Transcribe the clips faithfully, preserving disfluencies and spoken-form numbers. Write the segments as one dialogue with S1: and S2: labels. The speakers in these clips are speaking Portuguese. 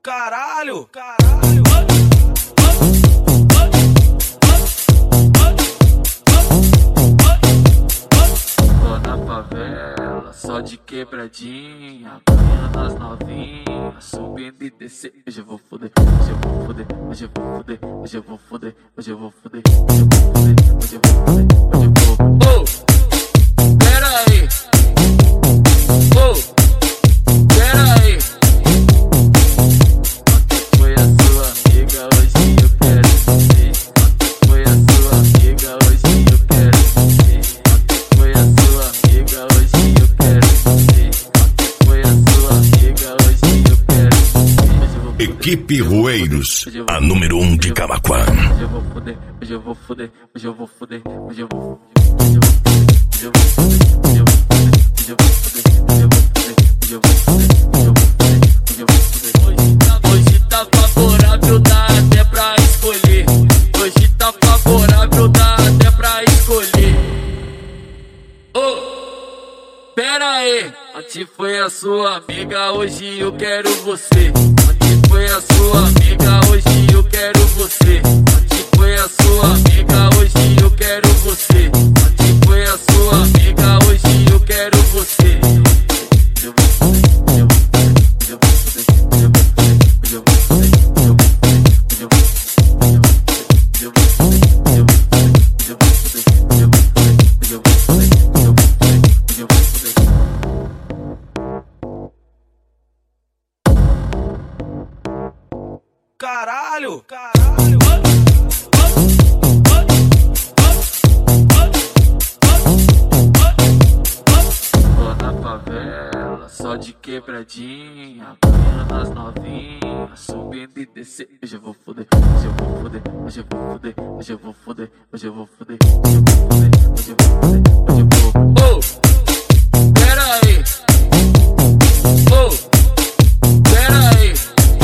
S1: Caralho, caralho.
S2: Tô na favela, só de quebradinha, apanhando as novinhas, subindo e descendo. Hoje eu vou foder, hoje eu vou foder, hoje eu vou foder, hoje eu vou foder, hoje eu vou foder, hoje eu vou foder, hoje eu vou foder, hoje eu vou. Oh, pera aí. Oh, pera aí. Foi a sua amiga, hoje eu quero ver. Foi a sua amiga, hoje eu quero ver. Foi a sua amiga, hoje eu quero ver. Foi a sua amiga, hoje eu quero ver.
S3: Equipe Rueiros, a número um de Camaquã.
S2: Hoje eu vou foder, hoje eu vou foder, hoje eu vou foder, hoje eu vou foder, hoje eu vou foder, hoje eu vou foder, hoje eu vou foder, hoje eu vou foder, hoje eu vou foder, hoje eu vou foder, hoje eu vou foder, hoje eu vou foder. Hoje tá favorável, dá até pra escolher. Hoje tá favorável, dá até pra escolher. Oh, pera aí, ontem foi a sua amiga, hoje eu quero você. Ontem foi a sua amiga, hoje eu quero você. Ontem foi a sua amiga, hoje eu quero você. Ontem foi a sua amiga, hoje eu quero você. Eu vou foder, eu vou foder, eu vou foder, eu vou foder, eu vou foder, eu vou foder, eu vou foder, eu vou foder, eu vou foder, eu vou foder, eu vou foder, eu vou foder, eu vou foder, eu vou foder.
S1: Caralho, caralho.
S2: Tô na favela, só de quebradinha, apanhando as novinhas, subindo e descendo. Hoje eu vou foder, hoje eu vou foder, hoje eu vou foder, hoje eu vou foder, hoje eu vou foder, hoje eu vou foder, hoje eu vou foder, hoje eu vou. Oh, pera aí. Oh, pera aí.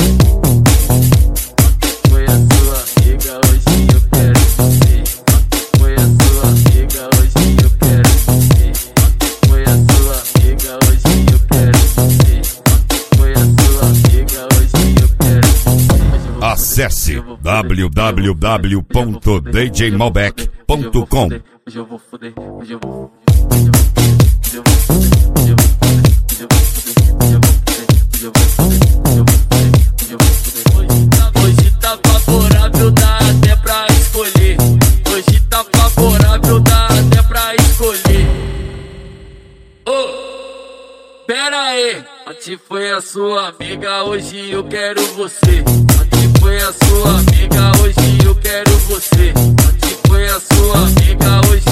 S2: Foi a sua amiga, hoje eu quero ver. Foi a sua amiga, hoje eu quero ver. Foi a sua amiga, hoje eu quero ver. Foi a sua amiga, hoje eu quero ver.
S3: Acesse w w w ponto d j malbec ponto com.
S2: Hoje eu vou foder, hoje eu vou foder, hoje eu vou foder, hoje eu vou foder, hoje eu vou foder, hoje eu vou foder, hoje eu vou foder, hoje eu vou foder, hoje eu vou foder. Hoje tá favorável, dá até pra escolher. Hoje tá favorável, dá até pra escolher. Oh, pera aí, ontem foi a sua amiga, hoje eu quero você. Ontem foi a sua amiga, hoje eu quero você. Ontem foi a sua amiga, hoje